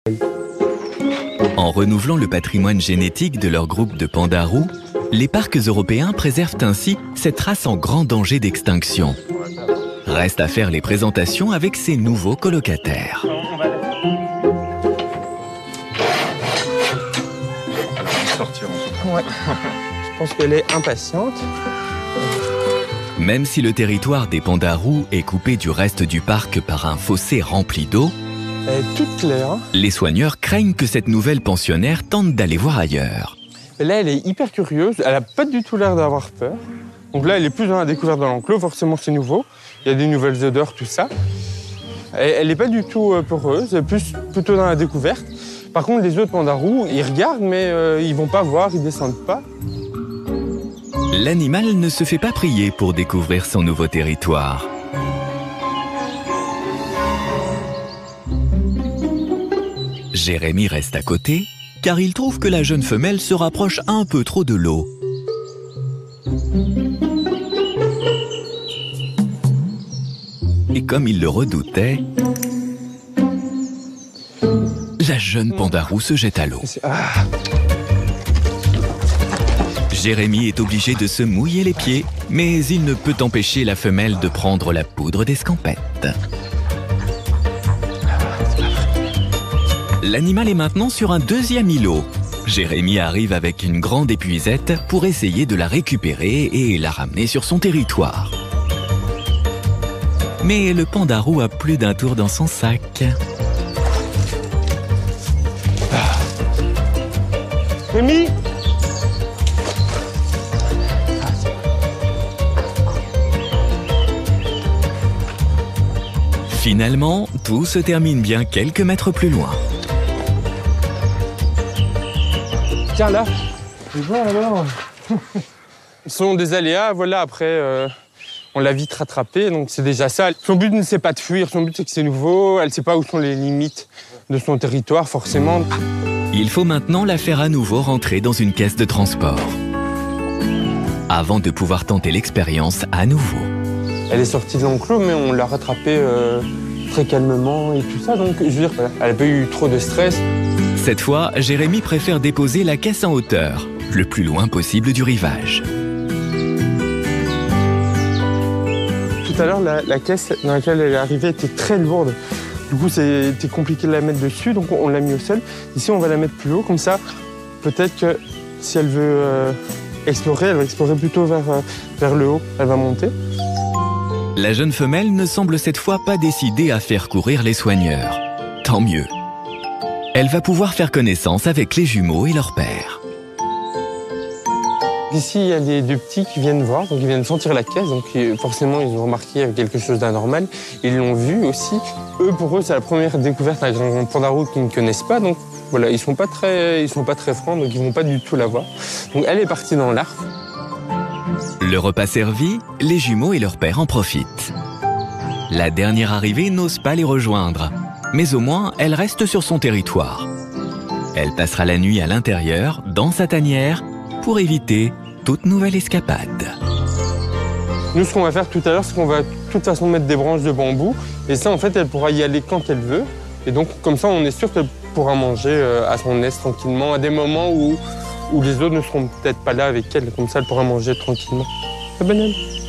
En renouvelant le patrimoine génétique de leur groupe de pandas roux, les parcs européens préservent ainsi cette race en grand danger d'extinction. Reste à faire les présentations avec ces nouveaux colocataires. Ouais. Je pense qu'elle est impatiente. Même si le territoire des pandas roux est coupé du reste du parc par un fossé rempli d'eau, Elle est toute claire. les soigneurs craignent que cette nouvelle pensionnaire tente d'aller voir ailleurs. Et là, elle est hyper curieuse. Elle n'a pas du tout l'air d'avoir peur. Donc là, elle est plus dans la découverte de l'enclos. Forcément, c'est nouveau. Il y a des nouvelles odeurs, tout ça. Elle n'est pas du tout peureuse. Elle est plutôt dans la découverte. Par contre, les autres pandas roux, ils regardent, mais ils vont pas voir, ils descendent pas. L'animal ne se fait pas prier pour découvrir son nouveau territoire. Jérémy reste à côté, car il trouve que la jeune femelle se rapproche un peu trop de l'eau. Et comme il le redoutait, la jeune panda roux se jette à l'eau. Jérémy est obligé de se mouiller les pieds, mais il ne peut empêcher la femelle de prendre la poudre d'escampette. L'animal est maintenant sur un deuxième îlot. Jérémy arrive avec une grande épuisette pour essayer de la récupérer et la ramener sur son territoire. Mais le panda roux a plus d'un tour dans son sac. Rémi! Finalement, tout se termine bien quelques mètres plus loin. Tiens là, tu vois alors. Ce sont des aléas, voilà, après on l'a vite rattrapé, donc c'est déjà ça. Son but ne c'est pas de fuir, son but c'est que c'est nouveau, elle ne sait pas où sont les limites de son territoire forcément. Il faut maintenant la faire à nouveau rentrer dans une caisse de transport, avant de pouvoir tenter l'expérience à nouveau. Elle est sortie de l'enclos, mais on l'a rattrapée très calmement et tout ça, donc je veux dire, voilà, elle n'a pas eu trop de stress. Cette fois, Jérémy préfère déposer la caisse en hauteur, le plus loin possible du rivage. Tout à l'heure, la caisse dans laquelle elle est arrivée était très lourde. Du coup, c'était compliqué de la mettre dessus, donc on l'a mis au sol. Ici, on va la mettre plus haut, comme ça, peut-être que si elle veut explorer, elle va explorer plutôt vers le haut. Elle va monter. La jeune femelle ne semble cette fois pas décidée à faire courir les soigneurs. Tant mieux. Elle va pouvoir faire connaissance avec les jumeaux et leur père. Ici, il y a les deux petits qui viennent voir, donc ils viennent sentir la caisse, donc forcément, ils ont remarqué qu'il y avait quelque chose d'anormal. Ils l'ont vu aussi. Pour eux, c'est la première découverte avec un panda roux qu'ils ne connaissent pas, donc voilà, ils sont pas très francs, donc ils vont pas du tout la voir. Donc elle est partie dans l'arbre. Le repas servi, les jumeaux et leur père en profitent. La dernière arrivée n'ose pas les rejoindre, mais au moins elle reste sur son territoire. Elle passera la nuit à l'intérieur, dans sa tanière, pour éviter toute nouvelle escapade. Nous, ce qu'on va faire tout à l'heure, c'est qu'on va de toute façon mettre des branches de bambou, et ça, en fait, elle pourra y aller quand elle veut. Et donc, comme ça, on est sûr qu'elle pourra manger à son aise tranquillement, à des moments où les autres ne seront peut-être pas là avec elle. Comme ça, elle pourra manger tranquillement. La banane.